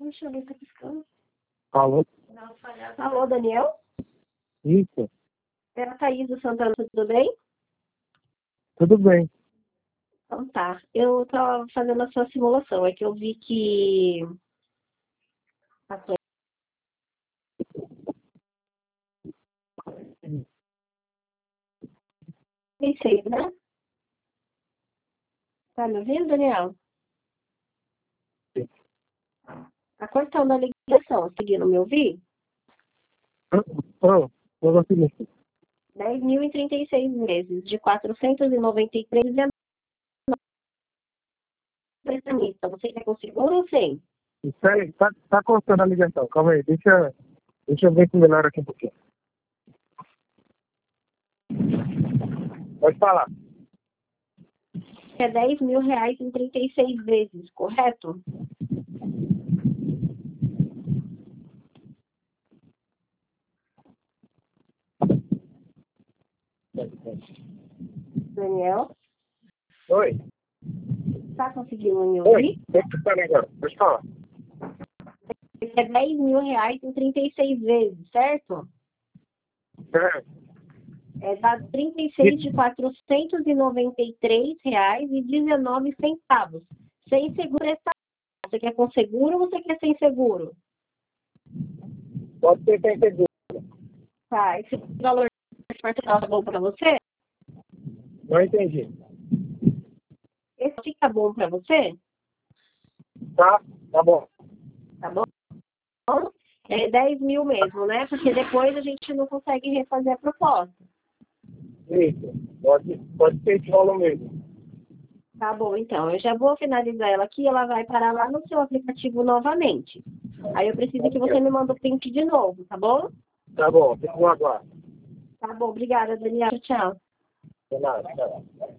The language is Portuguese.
Deixa eu ver, tá piscando. Alô? Alô, Daniel? Isso, É a Thaís do Santana, tudo bem? tudo bem. Então tá. Eu tava fazendo a sua simulação. É que eu vi que a sua 36, né? Tá me ouvindo, Daniel? Sim. Tá cortando a ligação. Conseguindo me ouvir? Oh, eu vou seguir. 10.036 meses, de 493,19. Você quer com seguro ou sem? Sério, tá cortando a ligação. Calma aí, deixa eu ver se melhora aqui um pouquinho. Pode falar. É R$ 10.000 em 36 vezes, correto? Daniel, Oi. tá conseguindo me Oi, ouvir? tô escutando agora. Pode falar. É R$ 10.000 em 36 vezes, certo? Dá 36 de R$ 493,19. Sem seguro essa. Você quer com seguro ou você quer sem seguro? Pode ser sem seguro. Tá, esse valor parcelado tá bom para você? Não entendi. Esse fica bom para você? Tá bom. Tá bom? É 10.000 mesmo, né? Porque depois a gente não consegue refazer a proposta. Isso. Pode ser esse valor mesmo. Tá bom, então. Eu já vou finalizar ela aqui. Ela vai parar lá no seu aplicativo novamente. Aí eu preciso que você me mande o print de novo, tá bom? Tá bom, fico no aguardo. Tá bom, obrigada, Daniela. Tchau. De nada, tchau.